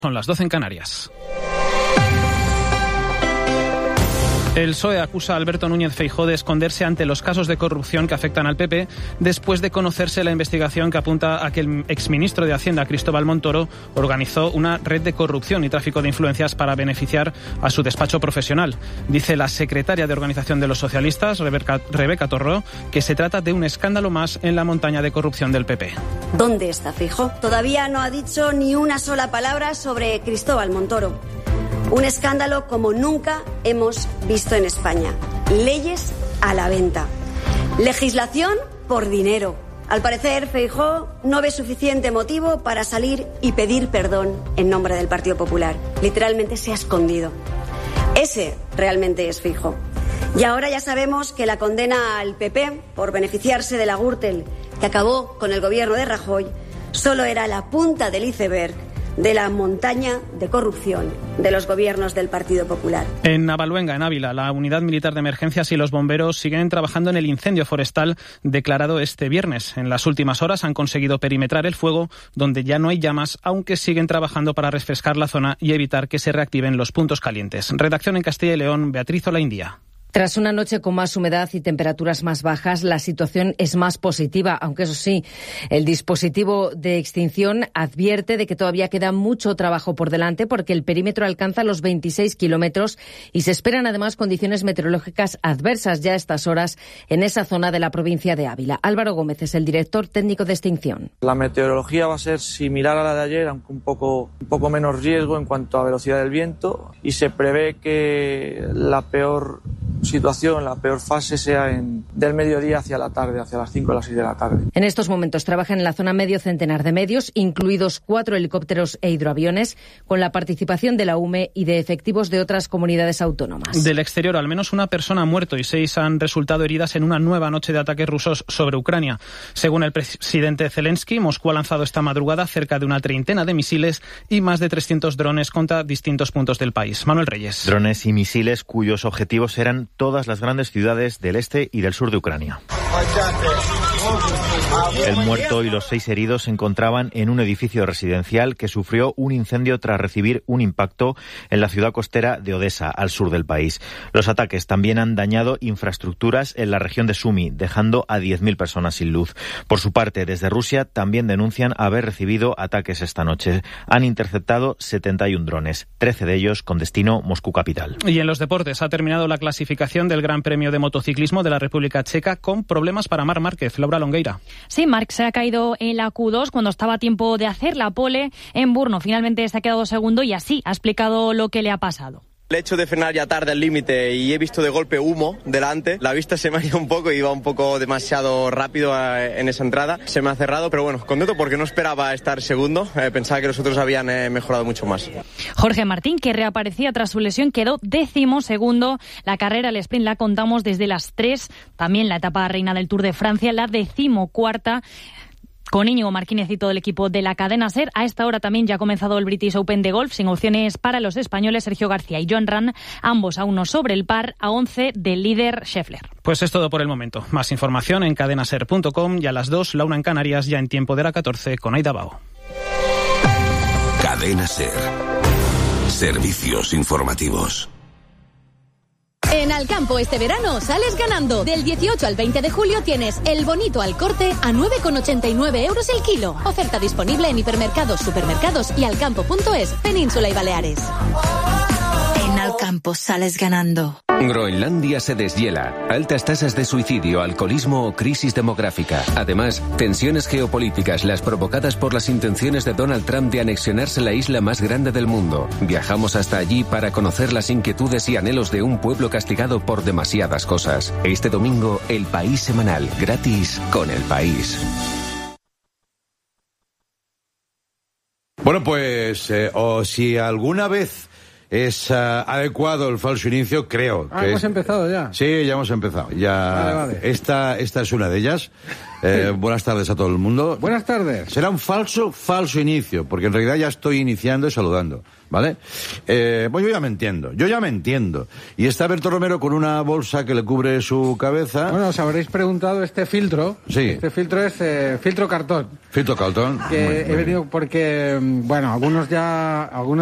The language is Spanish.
Son las 12 en Canarias. El PSOE acusa a Alberto Núñez Feijóo de esconderse ante los casos de corrupción que afectan al PP después de conocerse la investigación que apunta a que el exministro de Hacienda, Cristóbal Montoro, organizó una red de corrupción y tráfico de influencias para beneficiar a su despacho profesional. Dice la secretaria de Organización de los Socialistas, Rebeca Torró, que se trata de un escándalo más en la montaña de corrupción del PP. ¿Dónde está Feijóo? Todavía no ha dicho ni una sola palabra sobre Cristóbal Montoro. Un escándalo como nunca hemos visto en España. Leyes a la venta. Legislación por dinero. Al parecer, Feijóo no ve suficiente motivo para salir y pedir perdón en nombre del Partido Popular. Literalmente se ha escondido. Ese realmente es Feijóo. Y ahora ya sabemos que la condena al PP por beneficiarse de la Gürtel, que acabó con el gobierno de Rajoy, solo era la punta del iceberg de la montaña de corrupción de los gobiernos del Partido Popular. En Navaluenga, en Ávila, la Unidad Militar de Emergencias y los bomberos siguen trabajando en el incendio forestal declarado este viernes. En las últimas horas han conseguido perimetrar el fuego, donde ya no hay llamas, aunque siguen trabajando para refrescar la zona y evitar que se reactiven los puntos calientes. Redacción en Castilla y León, Beatriz Olaindia. Tras una noche con más humedad y temperaturas más bajas, la situación es más positiva, aunque eso sí, el dispositivo de extinción advierte de que todavía queda mucho trabajo por delante porque el perímetro alcanza los 26 kilómetros y se esperan además condiciones meteorológicas adversas ya a estas horas en esa zona de la provincia de Ávila. Álvaro Gómez es el director técnico de extinción. La meteorología va a ser similar a la de ayer, aunque un poco menos riesgo en cuanto a velocidad del viento, y se prevé que la peor situación, la peor fase sea del mediodía hacia la tarde, hacia las 5 o las 6 de la tarde. En estos momentos trabajan en la zona medio centenar de medios, incluidos 4 helicópteros e hidroaviones, con la participación de la UME y de efectivos de otras comunidades autónomas. Del exterior, al menos una persona ha muerto y 6 han resultado heridas en una nueva noche de ataques rusos sobre Ucrania. Según el presidente Zelensky, Moscú ha lanzado esta madrugada cerca de una treintena de misiles y más de 300 drones contra distintos puntos del país. Manuel Reyes. Drones y misiles cuyos objetivos eran todas las grandes ciudades del este y del sur de Ucrania. El muerto y los 6 heridos se encontraban en un edificio residencial que sufrió un incendio tras recibir un impacto en la ciudad costera de Odesa, al sur del país. Los ataques también han dañado infraestructuras en la región de Sumi, dejando a 10.000 personas sin luz. Por su parte, desde Rusia también denuncian haber recibido ataques esta noche. Han interceptado 71 drones, 13 de ellos con destino Moscú capital. Y en los deportes ha terminado la clasificación del Gran Premio de Motociclismo de la República Checa con problemas para Marc Márquez. Laura Longueira. Sí, Marc se ha caído en la Q2 cuando estaba a tiempo de hacer la pole en Brno. Finalmente se ha quedado segundo y así ha explicado lo que le ha pasado. El hecho de frenar ya tarde al límite y he visto de golpe humo delante, la vista se me ha ido un poco y iba un poco demasiado rápido en esa entrada. Se me ha cerrado, pero bueno, contento porque no esperaba estar segundo. Pensaba que los otros habían mejorado mucho más. Jorge Martín, que reaparecía tras su lesión, quedó 12º. La carrera, el sprint, la contamos desde las 3. También la etapa reina del Tour de Francia, la 14ª. Con Íñigo Martínez y todo el equipo de la cadena SER. A esta hora también ya ha comenzado el British Open de golf, sin opciones para los españoles Sergio García y Jon Rahm, ambos a 1 sobre el par, a 11 del líder Scheffler. Pues es todo por el momento. Más información en cadenaser.com y a las 2, la 1 en Canarias, ya en tiempo de la 14 con Aida Bao. Cadena SER. Servicios informativos. En Alcampo este verano sales ganando. Del 18 al 20 de julio tienes el bonito al corte a 9,89 € el kilo. Oferta disponible en hipermercados, supermercados y alcampo.es, Península y Baleares. En Alcampo sales ganando. Groenlandia se deshiela. Altas tasas de suicidio, alcoholismo o crisis demográfica. Además, tensiones geopolíticas, las provocadas por las intenciones de Donald Trump de anexionarse la isla más grande del mundo. Viajamos hasta allí para conocer las inquietudes y anhelos de un pueblo castigado por demasiadas cosas. Este domingo, El País semanal, gratis con El País. Bueno, pues, o si alguna vez es adecuado el falso inicio, creo. Hemos empezado ya. Sí, ya hemos empezado. Vale. Esta es una de ellas. Buenas tardes a todo el mundo. Buenas tardes. Será un falso inicio, porque en realidad ya estoy iniciando y saludando, ¿vale? Pues yo ya me entiendo. Y está Berto Romero con una bolsa que le cubre su cabeza. Bueno, os habréis preguntado este filtro. Sí. Este filtro es filtro cartón. Filtro cartón. Que he venido porque, bueno, algunos